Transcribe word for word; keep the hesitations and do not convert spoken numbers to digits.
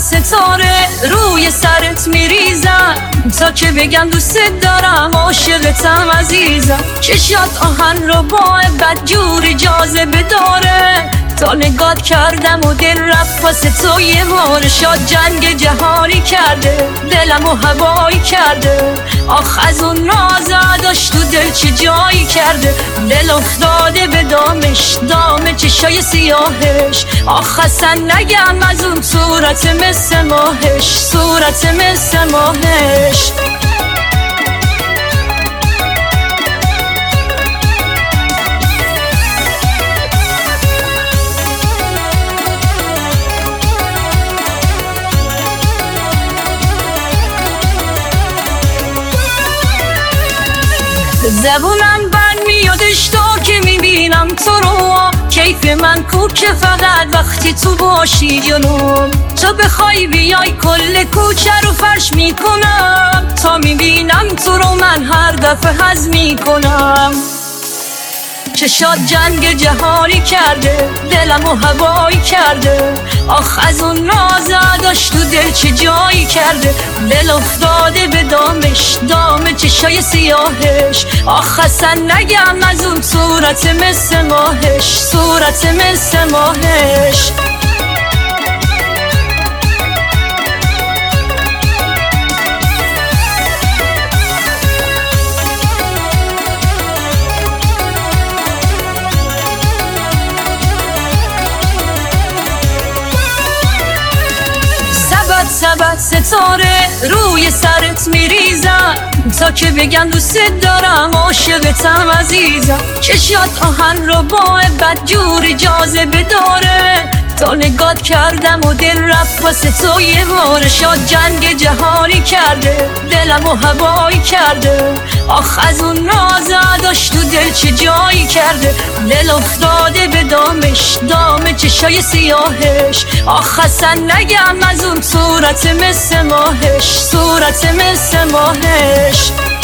ستاره روی سرت میریزم تا که بگم دوست دارم عاشقتم عزیزم. چشات آهن رو با بدجوری جاذبه داره، تا نگات کردم و دل رفت واسه تو یه بار. شاد جنگ جهانی کرده دلم و هوایی کرده، آخ از اون نازا داشت تو دل چه جایی کرده. دل افتاده به دامش دام چشای سیاهش، آخ اصلا نگم از اون صورت مثل ماهش، صورت مثل ماهش. زبونم بند میادش تا که میبینم تو رو، کیف من کو که فقط وقتی تو باشی جنون. تو بخوای بیای کل کوچه رو فرش میکنم، تا میبینم تو رو من هر دفعه هضم میکنم. چشات جنگ جهانی کرده دلم و هوایی کرده، آخ از اون نازا داشت تو دل چه جایی کرده. دل افتاده به دامش دام چشای سیاهش، آخ اصلا نگم از اون صورت مثل ماهش، صورت مثل ماهش. سبت ستاره روی سرت میریزم تا که بگم دوست دارم عاشقتم عزیزم. چشات آهن رو با بدجوری جاذبه داره، تا نگات کردم و دل رفت واسه تو یه بار. شاد جنگ جهانی کرده دلم و هوایی کرده، آخ از اون نازا داشت تو دل چه جایی کرده. دل افتاده به دامش دام چشای سیاهش، آخ اصلا نگم از اون صورت مثل ماهش، صورت مثل ماهش.